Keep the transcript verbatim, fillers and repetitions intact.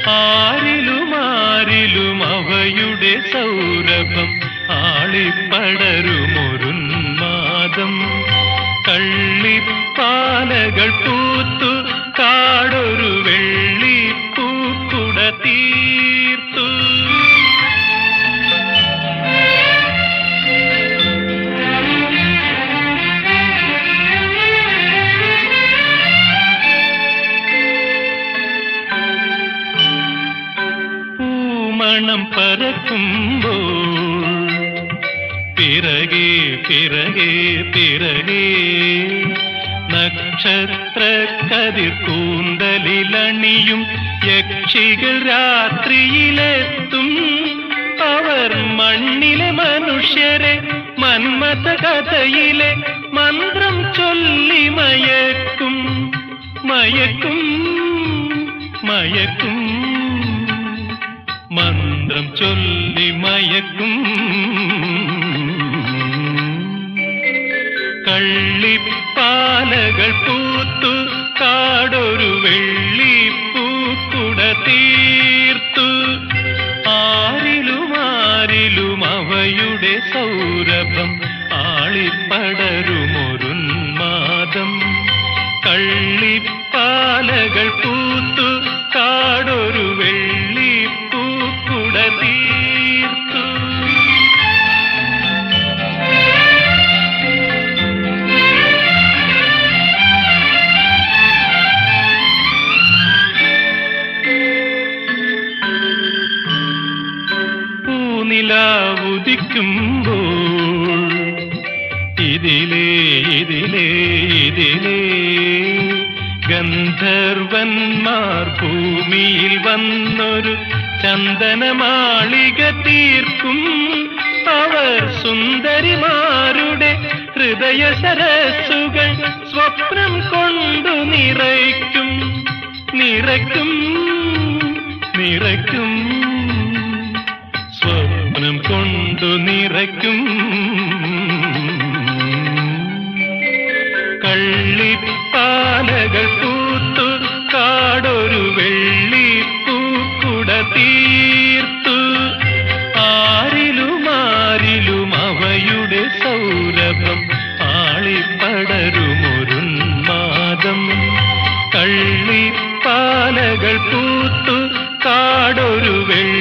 ആരിലും ആരിലും അവയുടെ സൗരഭം ആളിപ്പടരുമൊരുന്മാദം. കള്ളിപ്പാലകൾ പൂത്തു കാടൊരു വെള്ളിപ്പൂക്കുട തീർത്തു. പൂമണം പരക്കുമ്പോൾ പിറകെ പിറകെ പിറകെ നക്ഷത്ര കതിർ കൂന്തലിലണിയും യക്ഷികൾ രാത്രിയിലെത്തും. അവർ മണ്ണിലെ മനുഷ്യരെ മന്മഥ കഥയിലെ മന്ത്രം ചൊല്ലി മയക്കും മയക്കും മയക്കും മന്ത്രം ചൊല്ലി മയക്കും. കള്ളിപ്പാലകൾ പൂത്തു കാടൊരു വെള്ളിപ്പൂക്കുട തീർത്തു. ആരിലും ആരിലും അവയുടെ സൗരഭം ആളിപ്പടരുമൊരുന്മാദം. കള്ളിപ്പാലകൾ പൂത്തു കാടൊരു വെള്ളിപ്പൂക്കുട തീർത്തു. നിലാവുദിക്കുമ്പോൾ ഇതിലേ ഇതിലേ ഇതിലേ ഗന്ധർവന്മാർ ഭൂമിയിൽ വന്നൊരു ചന്ദനമാളിക തീർക്കും. അവർ സുന്ദരിമാരുടെ ഹൃദയ സരസ്സുകൾ സ്വപ്നം കൊണ്ടു നിറയ്ക്കും നിറയ്ക്കും നിറയ്ക്കും സ്വപ്നം കൊണ്ടു നിറയ്ക്കും. കള്ളിപ്പാലകൾ പൂത്തു കാടൊരു വെള്ളിപ്പൂക്കുട തീർത്തു. ആരിലും ആരിലും അവയുടെ സൗരഭം ആളിപ്പടരുമൊരുന്മാദം. കള്ളിപ്പാലകൾ പൂത്തു കാടൊരു വെള്ളി